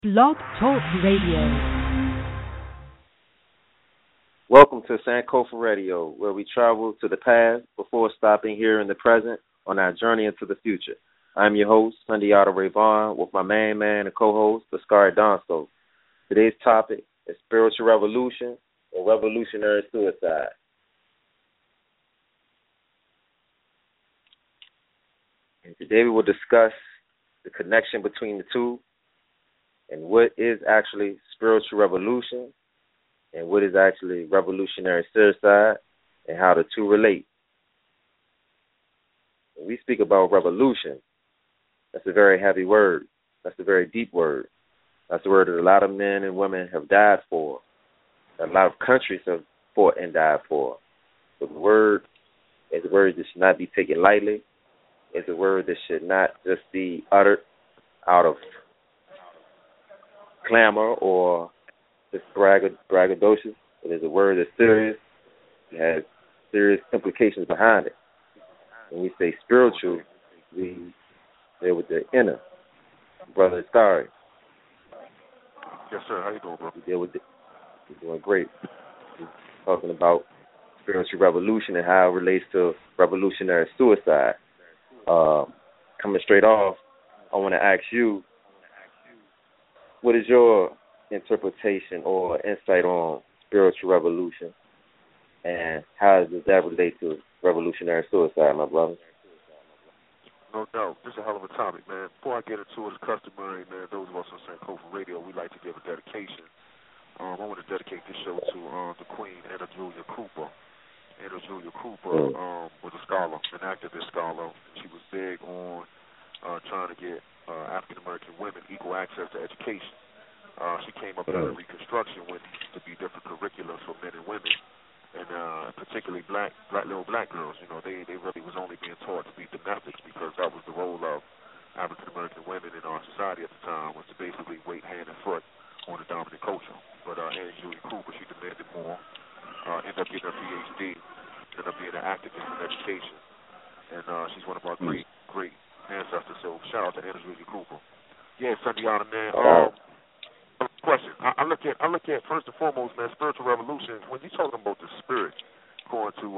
Blog Talk Radio. Welcome to Sankofa Radio, where we travel to the past before stopping here in the present on our journey into the future. I'm your host, Sundiata Rayvon, with my main man and co-host, Pascari Donsto. Today's topic is spiritual revolution or revolutionary suicide. And today we will discuss the connection between the two and what is actually spiritual revolution and what is actually revolutionary suicide and how the two relate. When we speak about revolution, that's a very heavy word. That's a very deep word. That's a word that a lot of men and women have died for, that a lot of countries have fought and died for. But the word is a word that should not be taken lightly. It's a word that should not just be uttered out of clamor or just braggadocious. It is a word that's serious. It has serious implications behind it. When we say spiritual, we deal with the inner. Brother Starry. Yes, sir. How you doing, bro? We deal with it. We're doing great. We're talking about spiritual revolution and how it relates to revolutionary suicide. Coming straight off, I want to ask you, what is your interpretation or insight on spiritual revolution, and how does that relate to revolutionary suicide, my brother? No doubt. This is a hell of a topic, man. Before I get into it, as customary, man, those of us on Sankofa Radio, we like to give a dedication. I want to dedicate this show to the Queen, Anna Julia Cooper. Anna Julia Cooper was a scholar, an activist scholar. She was big on trying to get African-American women equal access to education. She came up during Reconstruction when to be different curriculums for men and women, and particularly little black girls. You know, they really was only being taught to be domestics because that was the role of African-American women in our society at the time, was to basically wait hand and foot on the dominant culture. But Anna Julia Cooper, she demanded more, ended up getting her PhD, ended up being an activist in education, and she's one of our great ancestors. So shout out to Anna Julia Cooper. Yeah, Sundiata, man. Question. I look at first and foremost, man, spiritual revolution. When you're talking about the spirit, going to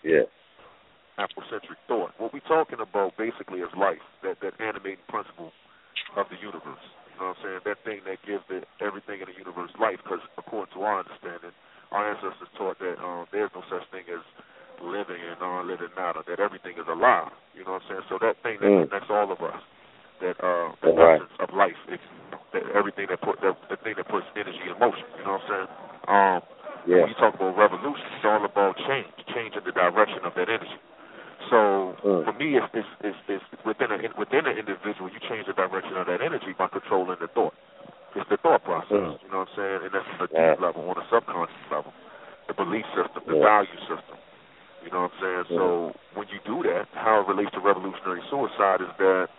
Afrocentric thought, what we're talking about basically is life, that animating principle of the universe. You know what I'm saying? That thing that gives everything in the universe life. Because according to our understanding, our ancestors taught that there's no such thing as living and non-living matter, that everything is alive. You know what I'm saying? So that thing that connects all of us, that the essence of life, it's that everything the thing that puts energy in motion. You know what I'm saying? When you talk about revolution, it's all about change in the direction of that energy. So for me, it's within an individual, you change the direction of that energy by controlling the thought. It's the thought process. You know what I'm saying? And that's on a deep level, on a subconscious level, the belief system, the value system. You know what I'm saying? So when you do that, how it relates to revolutionary suicide is that.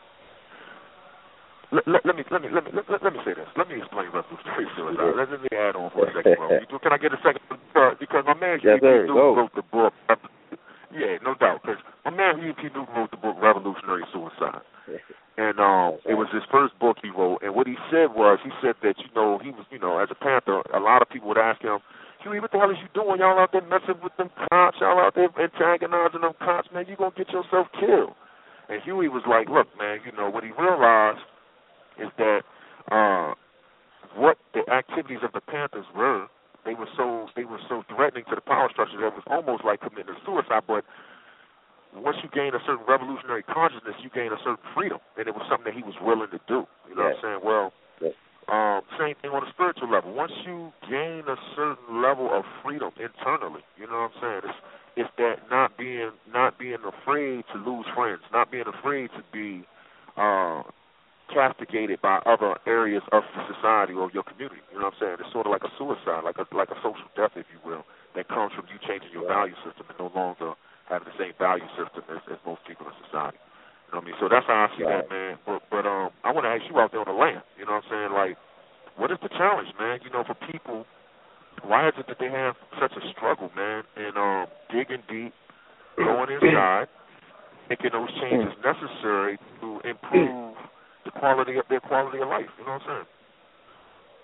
Let me say this. Let me explain revolutionary suicide. Let me add on for a second, bro. Can I get a second? Because my man E.P. Newton wrote the book. Yeah, no doubt. Because my man E.P. Newton wrote the book Revolutionary Suicide, and it was his first book he wrote. And what he said that he was as a Panther, a lot of people would ask him, Huey, what the hell is you doing? Y'all out there messing with them cops? Y'all out there antagonizing them cops? Man, you gonna get yourself killed. And Huey was like, look, man, what he realized is that what the activities of the Panthers were, they were so threatening to the power structure that it was almost like committing suicide. But once you gain a certain revolutionary consciousness, you gain a certain freedom, and it was something that he was willing to do. You know what I'm saying? Well, same thing on a spiritual level. Once you gain a certain level of freedom internally, you know what I'm saying? It's that not being afraid to lose friends, not being afraid to be castigated by other areas of society or your community. You know what I'm saying? It's sort of like a suicide, like a social death, if you will, that comes from you changing your value system and no longer having the same value system as most people in society. You know what I mean? So that's how I see that, man. But I want to ask you out there on the land, you know what I'm saying? Like, what is the challenge, man? For people, why is it that they have such a struggle, man, in digging deep, going inside, making those changes necessary to improve their quality of life? You know what I'm saying?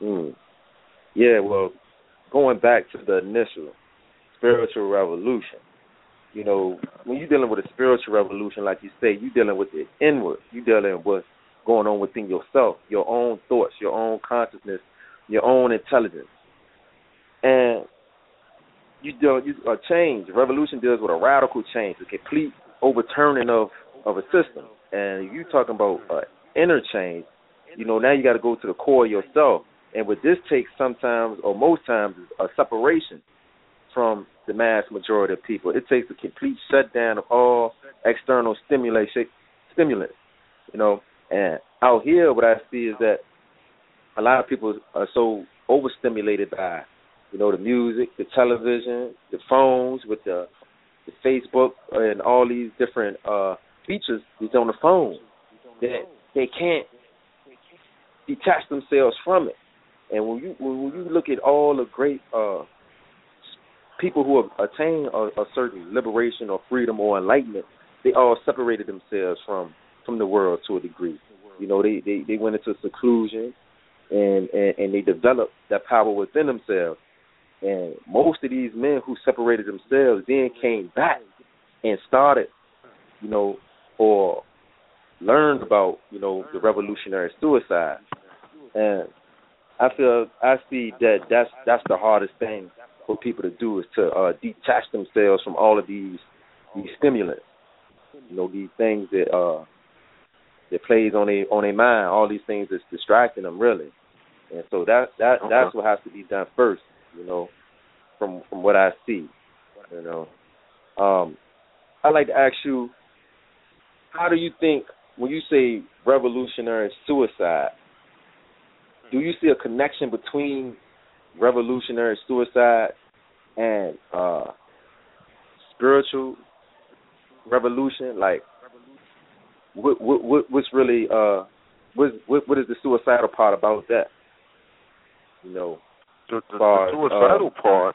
Yeah, well, going back to the initial spiritual revolution, you know, when you're dealing with a spiritual revolution, like you say, you're dealing with the inward. You're dealing with what's going on within yourself, your own thoughts, your own consciousness, your own intelligence. And a change. A revolution deals with a radical change, a complete overturning of a system. And you talking about inner change, you know, now you got to go to the core of yourself. And what this takes sometimes, or most times, is a separation from the mass majority of people. It takes a complete shutdown of all external stimulants, you know. And out here, what I see is that a lot of people are so overstimulated by, you know, the music, the television, the phones with the Facebook and all these different features that's on the phone, that they can't detach themselves from it. And when you look at all the great people who have attained a certain liberation or freedom or enlightenment, they all separated themselves from the world to a degree. You know, they went into seclusion and they developed that power within themselves. And most of these men who separated themselves then came back and started, you know, or learned about, you know, the revolutionary suicide. And I see that that's the hardest thing for people to do, is to detach themselves from all of these stimulants, you know, these things that plays on their mind, all these things that's distracting them, really. And so that's what has to be done first, you know, from what I see, you know. I'd like to ask you, how do you think, when you say revolutionary suicide, do you see a connection between revolutionary suicide and spiritual revolution? Like, what's really what is the suicidal part about that? You know, the suicidal part.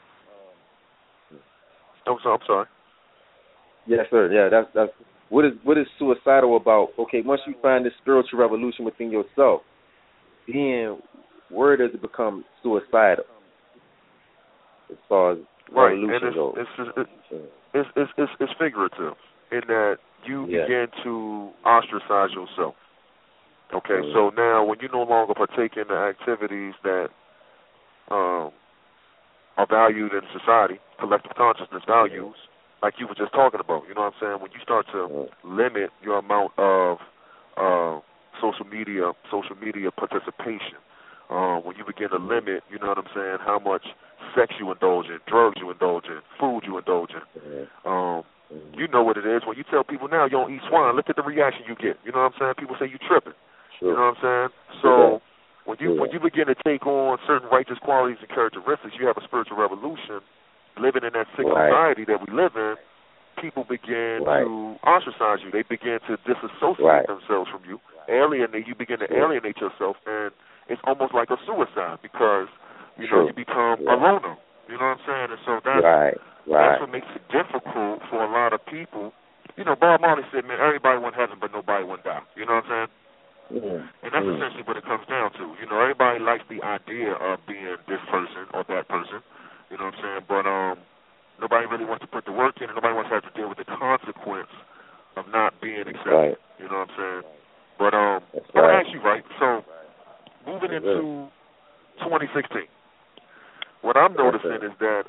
I'm sorry. Yes, sir. Yeah, that's what is suicidal about? Okay, once you find this spiritual revolution within yourself, then where does it become suicidal? As far as revolution goes, it's figurative in that you begin to ostracize yourself. Okay, so now when you no longer partake in the activities that are valued in society, collective consciousness values, like you were just talking about, you know what I'm saying? When you start to limit your amount of social media participation, when you begin to limit, you know what I'm saying, how much sex you indulge in, drugs you indulge in, food you indulge in. You know what it is. When you tell people now you don't eat swine, look at the reaction you get. You know what I'm saying? People say you tripping. Sure. You know what I'm saying? So when you begin to take on certain righteous qualities and characteristics, you have a spiritual revolution. Living in that sick society that we live in, people begin to ostracize you. They begin to disassociate themselves from you. You begin to alienate yourself, and it's almost like a suicide because you know you become a loner. You know what I'm saying? And so that's what makes it difficult for a lot of people. You know, Bob Marley said, "Man, everybody went heaven, but nobody went down." You know what I'm saying? And that's essentially what it comes down to. You know, everybody likes the idea of being this person or that person. You know what I'm saying? But nobody really wants to put the work in, and nobody wants to have to deal with the consequence of not being accepted. You know what I'm saying? But I'm going to ask you, so moving into 2016, what I'm noticing is that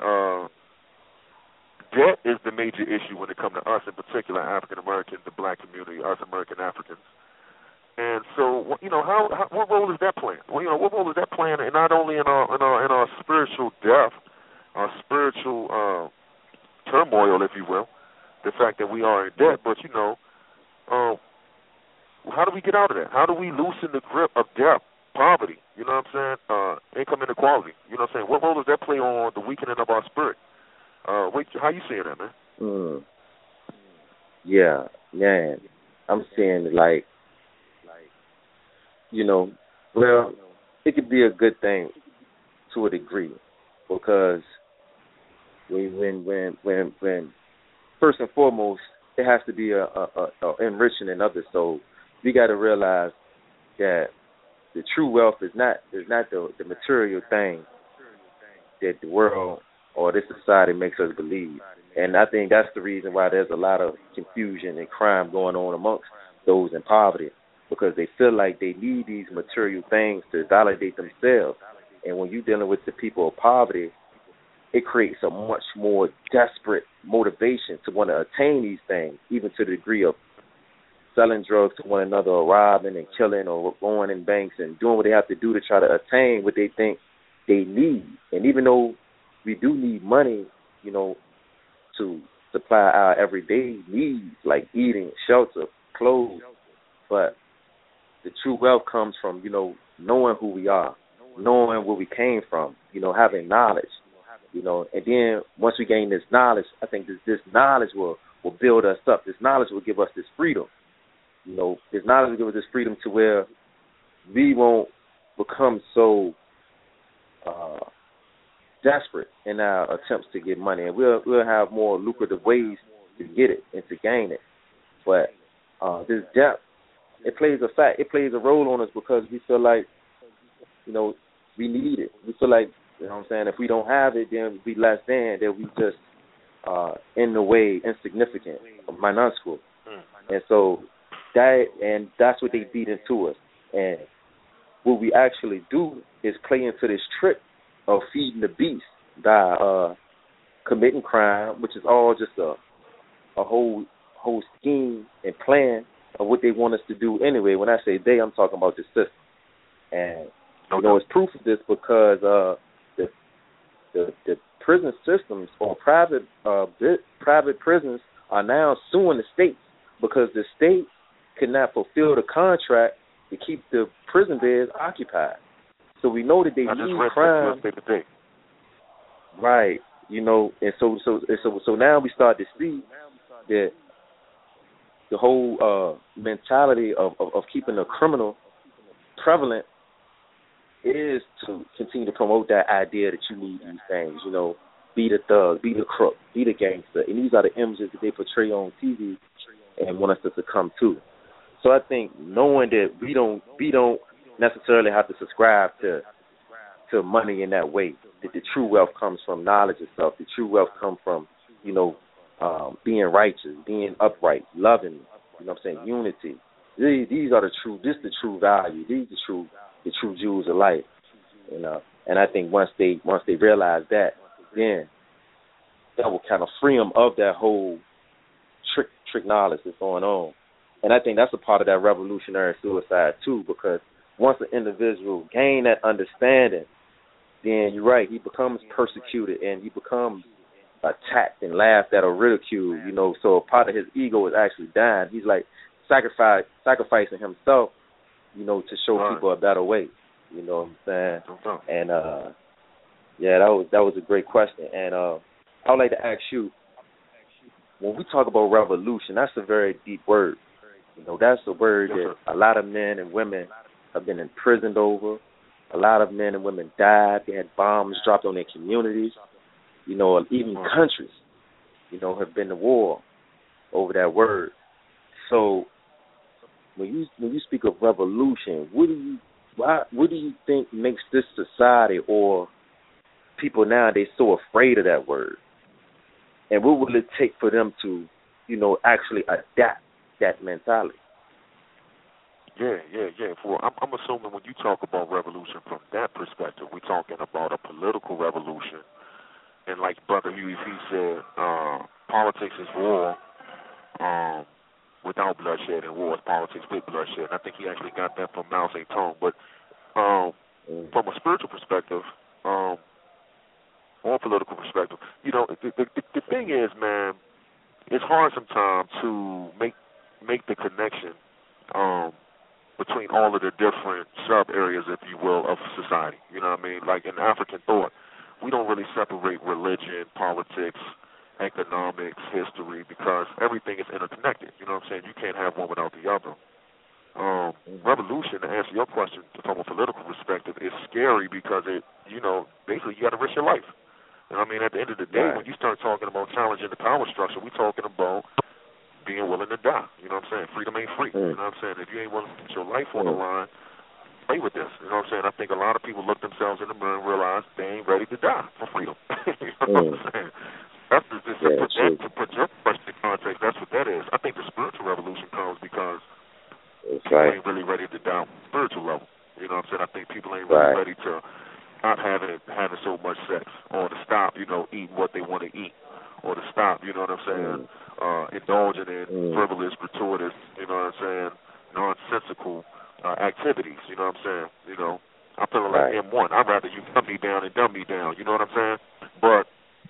debt is the major issue when it comes to us, in particular, African Americans, the black community, us American Africans. And so, you know, what role is that playing? Well, you know, what role is that playing, and not only in our spiritual death, our spiritual turmoil, if you will, the fact that we are in debt, but, you know, how do we get out of that? How do we loosen the grip of debt, poverty, you know what I'm saying, income inequality, you know what I'm saying? What role does that play on the weakening of our spirit? How you seeing that, man? Yeah, man, I'm seeing it like, you know, well, it could be a good thing to a degree, because when first and foremost, it has to be a enriching in others. So we got to realize that the true wealth is not the material thing that the world or this society makes us believe. And I think that's the reason why there's a lot of confusion and crime going on amongst those in poverty, because they feel like they need these material things to validate themselves. And when you're dealing with the people of poverty, it creates a much more desperate motivation to want to attain these things, even to the degree of selling drugs to one another or robbing and killing or going in banks and doing what they have to do to try to attain what they think they need. And even though we do need money, you know, to supply our everyday needs like eating, shelter, clothes, but the true wealth comes from, you know, knowing who we are, knowing where we came from, you know, having knowledge, you know, and then once we gain this knowledge, I think this knowledge will build us up. This knowledge will give us this freedom. You know, this knowledge will give us this freedom to where we won't become so desperate in our attempts to get money, and we'll have more lucrative ways to get it and to gain it. But this debt, it plays a role on us because we feel like, you know, we need it. We feel like, you know what I'm saying, if we don't have it, then we less than, then we just in the way insignificant, minuscule. And so that's what they beat into us. And what we actually do is play into this trick of feeding the beast by committing crime, which is all just a whole scheme and plan of what they want us to do anyway. When I say they, I'm talking about the system. And, you know, it's proof of this because the prison systems or private prisons are now suing the states because the state could not fulfill the contract to keep the prison beds occupied. So we know that they need crime. Right. You know, and so now we start to see that the whole mentality of keeping the criminal prevalent is to continue to promote that idea that you need these things, you know, be the thug, be the crook, be the gangster. And these are the images that they portray on TV and want us to succumb to. So I think knowing that we don't necessarily have to subscribe to money in that way, that the true wealth comes from knowledge itself, the true wealth comes from, you know, being righteous, being upright, loving, you know what I'm saying, unity. These are the true value. These are the true jewels of life. And I think once they realize that, then that will kind of free them of that whole trick knowledge that's going on. And I think that's a part of that revolutionary suicide too, because once an individual gain that understanding, then you're right, he becomes persecuted and he becomes attacked and laughed at or ridiculed, you know, so a part of his ego is actually dying. He's like sacrificing himself, you know, to show people a better way. You know what I'm saying? And yeah, that was a great question. And I would like to ask you, when we talk about revolution, that's a very deep word. You know, that's a word that a lot of men and women have been imprisoned over. A lot of men and women died. They had bombs dropped on their communities. You know, even countries, you know, have been to war over that word. So when you speak of revolution, what do you think makes this society or people nowadays so afraid of that word? And what will it take for them to, you know, actually adapt that mentality? Yeah. I'm assuming when you talk about revolution from that perspective, we're talking about a political revolution. And like Brother Huey P. said, politics is war without bloodshed, and war is politics with bloodshed. And I think he actually got that from Mao Zedong. But from a spiritual perspective, or political perspective, you know, the thing is, man, it's hard sometimes to make the connection between all of the different sub-areas, if you will, of society. You know what I mean? Like in African thought, we don't really separate religion, politics, economics, history, because everything is interconnected. You know what I'm saying? You can't have one without the other. Revolution, to answer your question from a political perspective, is scary because it, you know, basically you got to risk your life. You know what I mean? At the end of the day, when you start talking about challenging the power structure, we're talking about being willing to die. You know what I'm saying? Freedom ain't free. You know what I'm saying? If you ain't willing to put your life on the line, play with this. You know what I'm saying? I think a lot of people look themselves in the mirror and realize they ain't ready to die for freedom. You know what I'm saying? That's to put your question in context. That's what that is. I think the spiritual revolution comes because people ain't really ready to die on the spiritual level. You know what I'm saying? I think people ain't really ready to not having so much sex, or to stop, eating what they want to eat, or to stop, you know what I'm saying, indulging in frivolous, gratuitous, you know what I'm saying, nonsensical activities. You know what I'm saying? I'm feeling like M1. I'd rather you dumb me down and dumb me down. You know what I'm saying? But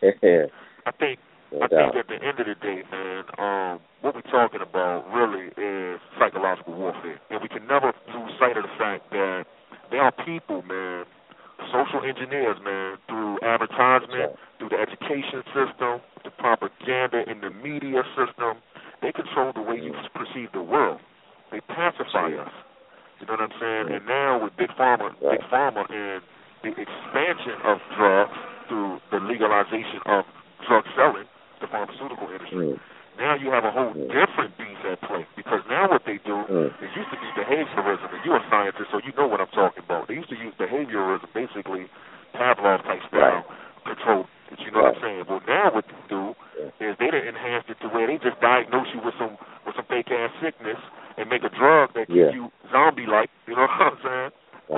I think at the end of the day, man, what we're talking about really is psychological warfare. And we can never lose sight of the fact that there are people, man, social engineers, man, through advertisement, through the education system, the propaganda in the media system. They control the way you perceive the world. They pacify us. You know what I'm saying? And now with Big Pharma and the expansion of drugs through the legalization of drug selling, the pharmaceutical industry, now you have a whole different beast at play. Because now what they do, it used to be behaviorism, and you're a scientist, so you know what I'm talking about. They used to use behaviorism, basically Pavlov-type style control. You know what I'm saying? Well, now what they do is they done enhanced it to where they just diagnose you with some fake-ass sickness and make a drug that keeps you zombie-like, you know what I'm saying?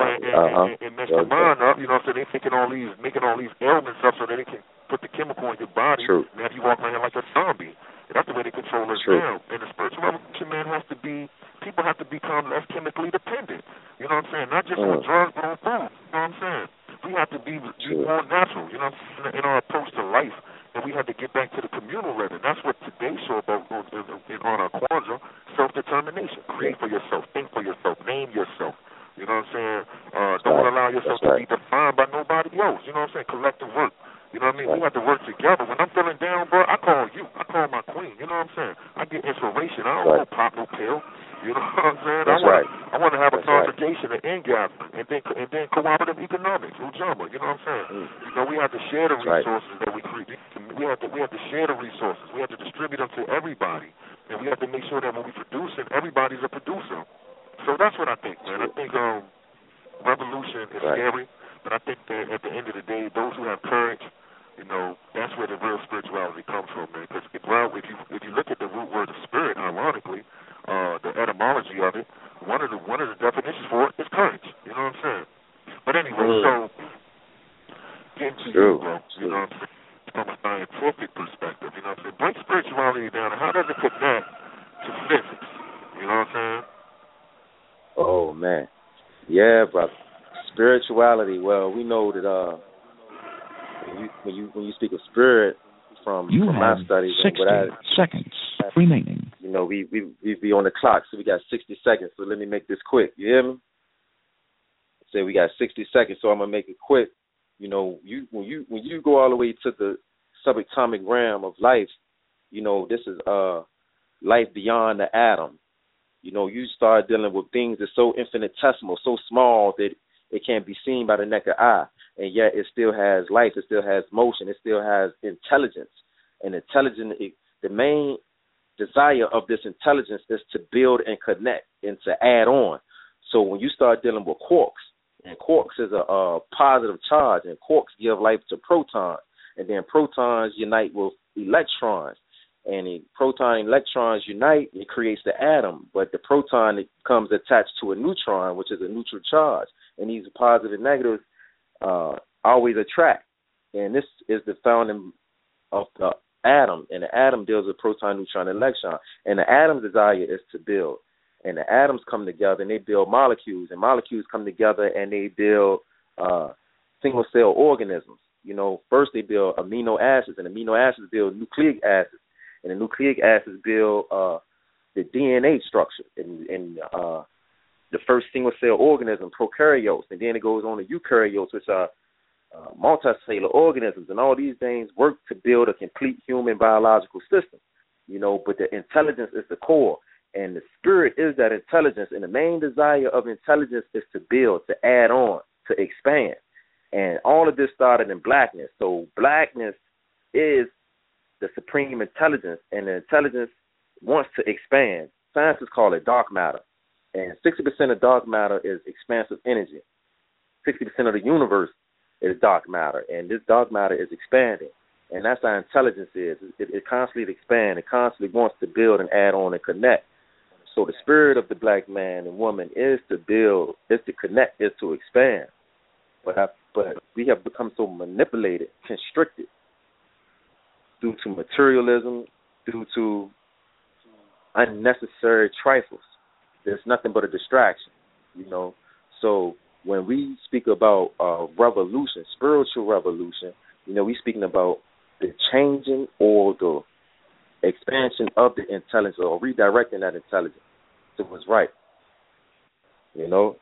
And mess your mind up, you know what I'm saying? They're making all these ailments up so that they can put the chemical in your body and have you walk around like a zombie. And that's the way they control us now. And the spiritual revolution, man, people have to become less chemically dependent. You know what I'm saying? Not just on drugs, but on food. You know what I'm saying? We have to be more natural, you know what I'm saying, in our approach to life. And we have to get back to the communal living. That's what today's show about on our Kwanzaa, self-determination. Create for yourself. Think for yourself. Name yourself. You know what I'm saying? Don't allow yourself to be defined by nobody else. You know what I'm saying? Collective work. You know what I mean? We have to work together. When I'm feeling down, bro, I call you. I call my queen. You know what I'm saying? I get inspiration. I don't want to pop no pill. You know what I'm saying? I want to have a conversation, an in-gathering, and then cooperative economics, Ujama. You know what I'm saying? We have to share the resources that we create. We have to share the resources. We have to distribute them to everybody, and we have to make sure that when we produce it, everybody's a producer. So that's what I think, man. I think revolution is scary, but I think that at the end of the day, those who have courage, that's where the real spirituality comes from, man. Because if you look at the root word of spirit, ironically, the etymology of it, one of the definitions for it is courage. You know what I'm saying? But anyway, so getting to you, bro. You know what I'm saying? From a scientific perspective, you know what I'm saying? Break spirituality down. How does it connect to physics? You know what I'm saying? Oh man, yeah, brother. Spirituality. Well, we know that when you speak of spirit from my studies, 60 seconds remaining. We be on the clock, so we got 60 seconds. So let me make this quick. You hear me? Say we got 60 seconds, so I'm gonna make it quick. When you go all the way to the subatomic realm of life, this is life beyond the atom. You start dealing with things that's so infinitesimal, so small that it can't be seen by the naked eye, and yet it still has life, it still has motion, it still has intelligence. And the main desire of this intelligence is to build and connect and to add on. So when you start dealing with quarks, and quarks is a positive charge, and quarks give life to protons, and then protons unite with electrons. And the proton and electrons unite, it creates the atom. But the proton comes attached to a neutron, which is a neutral charge. And these positive and negatives always attract. And this is the founding of the atom. And the atom deals with proton, neutron, and electron. And the atom's desire is to build. And the atoms come together and they build molecules. And molecules come together and they build single-cell organisms. First they build amino acids, and amino acids build nucleic acids. And the nucleic acids build the DNA structure and the first single-cell organism, prokaryotes. And then it goes on to eukaryotes, which are multicellular organisms. And all these things work to build a complete human biological system. But the intelligence is the core. And the spirit is that intelligence. And the main desire of intelligence is to build, to add on, to expand. And all of this started in blackness. So blackness is the supreme intelligence, and the intelligence wants to expand. Scientists call it dark matter. And 60% of dark matter is expansive energy. 60% of the universe is dark matter, and this dark matter is expanding. And that's how intelligence is. It constantly expands. It constantly wants to build and add on and connect. So the spirit of the black man and woman is to build, is to connect, is to expand. But we have become so manipulated, constricted, due to materialism, due to unnecessary trifles. There's nothing but a distraction, you know. So when we speak about revolution, spiritual revolution, you know, we're speaking about the changing or the expansion of the intelligence or redirecting that intelligence to what's right, you know.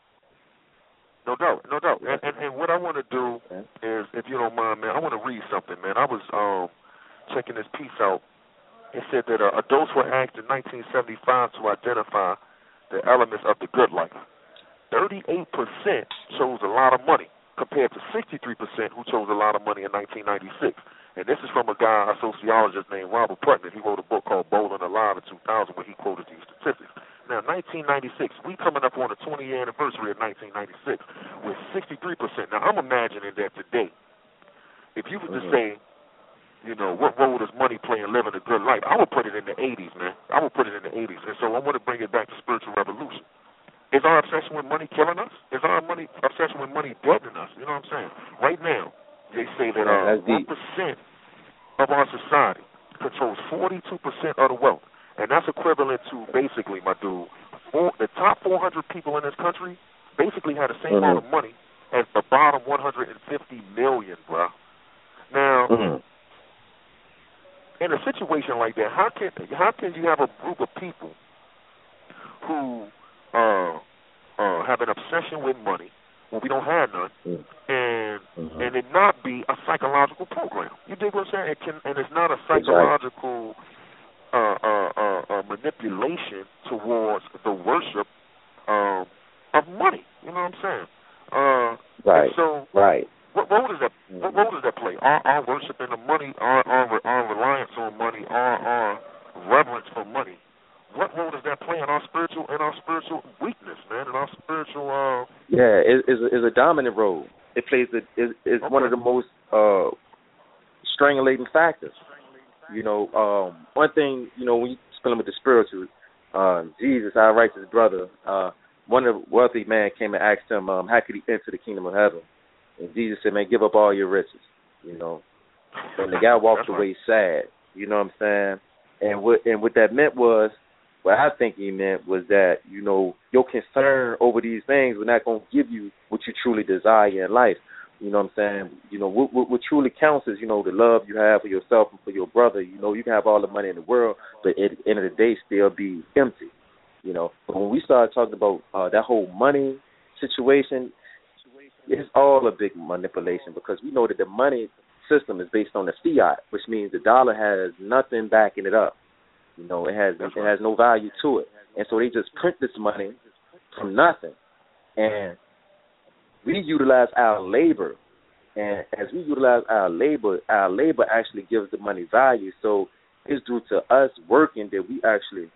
No doubt. And what I want to do is, if you don't mind, man, I want to read something, man. I was checking this piece out. It said that adults were asked in 1975 to identify the elements of the good life. 38% chose a lot of money, compared to 63% who chose a lot of money in 1996. And this is from a guy, a sociologist named Robert Putnam. He wrote a book called Bowling Alive in 2000 where he quoted these statistics. Now, 1996, we coming up on the 20-year anniversary of 1996 with 63%. Now, I'm imagining that today, if you were to say, you know, what role does money play in living a good life, I would put it in the 80s, man. I would put it in the 80s. And so I want to bring it back to spiritual revolution. Is our obsession with money killing us? Is our obsession with money deadening us? You know what I'm saying? Right now, they say that 1% of our society controls 42% of the wealth. And that's equivalent to basically, my dude, the top 400 people in this country basically had the same amount of money as the bottom 150 million, bro. Now, in a situation like that, how can you have a group of people who have an obsession with money when we don't have none, and it not be a psychological program? You dig what I'm saying? And it's not a psychological manipulation towards the worship of money. You know what I'm saying? Right. So, what role does that play? Our worship in the money, our reliance on money, our reverence for money. What role does that play in our spiritual weakness, man? In our spiritual is a dominant role. It plays is one of the most strangulating factors. You know, one thing, you know, when you spilling with the spiritual, Jesus, our righteous brother, one of the wealthy man came and asked him, how could he enter the kingdom of heaven? And Jesus said, man, give up all your riches, you know. And the guy walked away sad, you know what I'm saying? And what that meant was, what I think he meant was that, you know, your concern over these things were not going to give you what you truly desire in life. You know what I'm saying? You know, what truly counts is, you know, the love you have for yourself and for your brother. You know, you can have all the money in the world, but at the end of the day, still be empty. You know, but when we started talking about that whole money situation, it's all a big manipulation because we know that the money system is based on the fiat, which means the dollar has nothing backing it up. You know, it has no value to it. And so they just print this money from nothing. And we utilize our labor. And as we utilize our labor actually gives the money value. So it's due to us working that we actually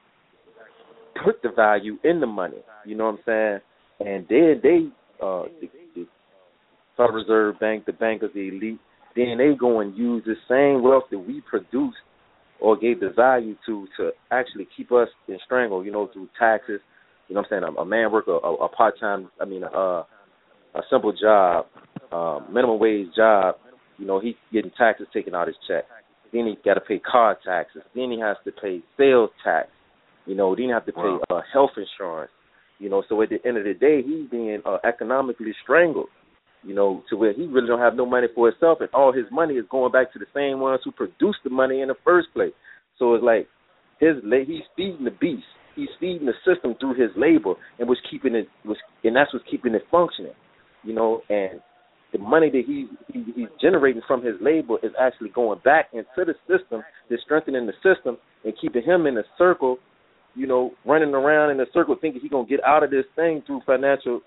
put the value in the money. You know what I'm saying? And then the Federal Reserve Bank, the bankers, the elite, then they go and use the same wealth that we produced or gave the value to actually keep us in strangle, you know, through taxes. You know what I'm saying? A man work a part-time, a simple job, minimum wage job, you know, he's getting taxes taken out his check. Then he got to pay car taxes. Then he has to pay sales tax. You know, then he has to pay health insurance. You know, so at the end of the day, he's being economically strangled. You know, to where he really don't have no money for himself, and all his money is going back to the same ones who produced the money in the first place. So it's like he's feeding the beast. He's feeding the system through his labor, and and that's what's keeping it functioning. You know, and the money that he's generating from his labor is actually going back into the system, that's strengthening the system and keeping him in a circle. You know, running around in a circle, thinking he's gonna get out of this thing through financial.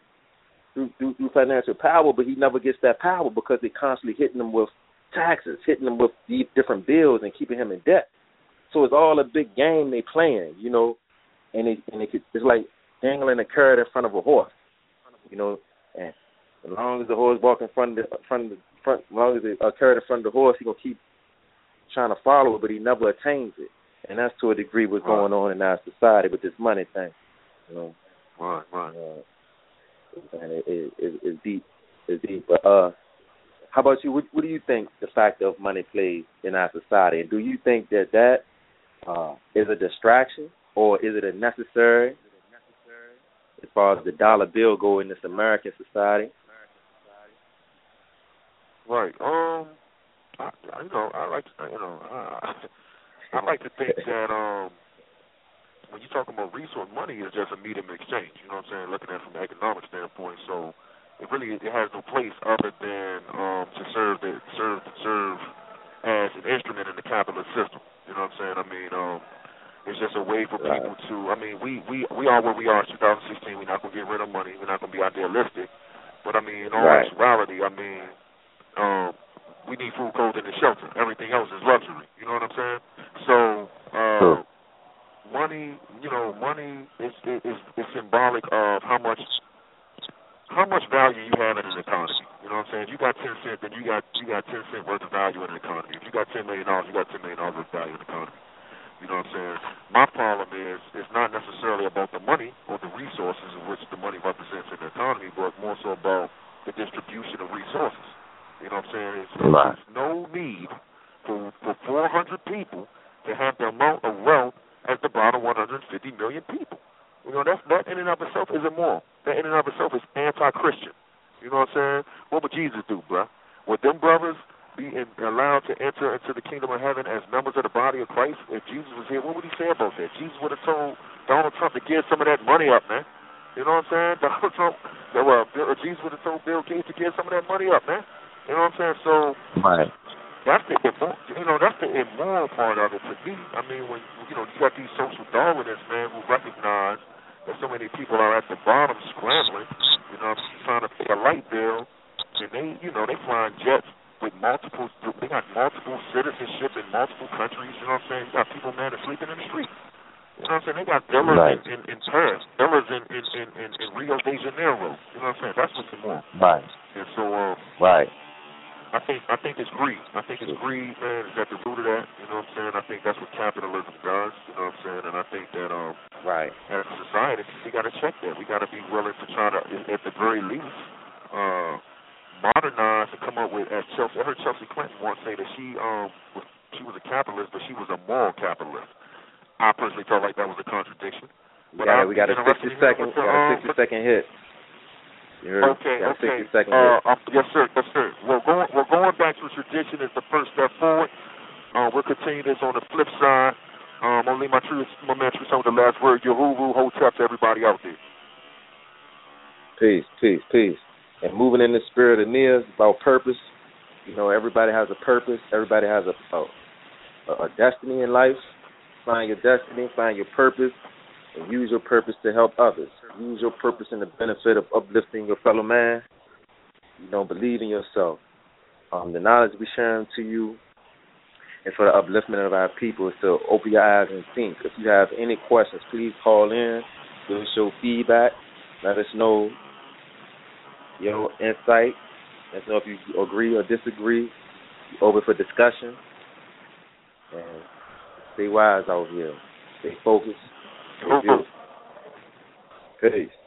Through financial power, but he never gets that power because they're constantly hitting him with taxes, hitting him with these different bills and keeping him in debt. So it's all a big game they playing, you know, and it's like dangling a carrot in front of a horse, you know, and as long as the horse walking in front, as long as a carrot in front of the horse, he gonna keep trying to follow it, but he never attains it. And that's to a degree what's going on in our society with this money thing, you know. Right. And it's deep. It's deep. But how about you? What do you think the factor of money plays in our society? And do you think that is a distraction, or is it a necessary as far as the dollar bill go in this American society? Right. I like to think that when you're talking about resource, money is just a medium of exchange. You know what I'm saying? Looking at it from an economic standpoint, so it has no place other than to serve as an instrument in the capitalist system. You know what I'm saying? I mean, it's just a way for people to. I mean, we are where we are in 2016. We're not gonna get rid of money. We're not gonna be idealistic. But I mean, in all actuality, I mean, we need food, clothing, and shelter. Everything else is luxury. You know what I'm saying? So, money is symbolic of how much value you have in an economy. You know what I'm saying? If you got 10 cents, then you got 10 cents worth of value in an economy. If you got $10 million, you got $10 million worth of value in the economy. You know what I'm saying? My problem is it's not necessarily about the money or the resources in which the money represents in the economy, but more so about the distribution of resources. You know what I'm saying? There's no need for 400 people to have the amount of wealth as the bottom 150 million people. You know, that in and of itself is immoral. That in and of itself is anti-Christian. You know what I'm saying? What would Jesus do, bruh? Would them brothers be allowed to enter into the kingdom of heaven as members of the body of Christ? If Jesus was here, what would he say about that? Jesus would have told Donald Trump to give some of that money up, man. You know what I'm saying? Donald Trump, Jesus would have told Bill Gates to give some of that money up, man. You know what I'm saying? So that's the immoral part of it to me. I mean, when you got these social Darwinists, man, who recognize that so many people are at the bottom scrambling, trying to pay a light bill, and they flying jets with they got multiple citizenship in multiple countries. You know what I'm saying? You got people, man, that's sleeping in the street. You know what I'm saying? They got villas in Paris, villas in Rio de Janeiro. You know what I'm saying? That's what's immoral. Right. And so, I think it's greed. I think it's greed, man, is at the root of that. You know what I'm saying? I think that's what capitalism does. You know what I'm saying? And I think that as a society, we got to check that. We got to be willing to try to, at the very least, modernize and come up with. As Chelsea, I heard Chelsea Clinton once say that she was a capitalist, but she was a moral capitalist. I personally felt like that was a contradiction. But we got a 60-second hit. Okay. Yes, sir. Well, going back to tradition is the first step forward. We'll continue this on the flip side. I'm going to leave my man Truce with the last word. Yahuwah, Hotep to everybody out there. Peace. And moving in the spirit of Nia is about purpose. You know, everybody has a purpose. Everybody has a destiny in life. Find your destiny, find your purpose, and use your purpose to help others. Use your purpose in the benefit of uplifting your fellow man. Believe in yourself. The knowledge we sharing to you and for the upliftment of our people is to open your eyes and think. If you have any questions, please call in. Give us your feedback. Let us know your insight. Let us know if you agree or disagree. You're open for discussion. And stay wise out here. Stay focused. Stay beautiful. Peace.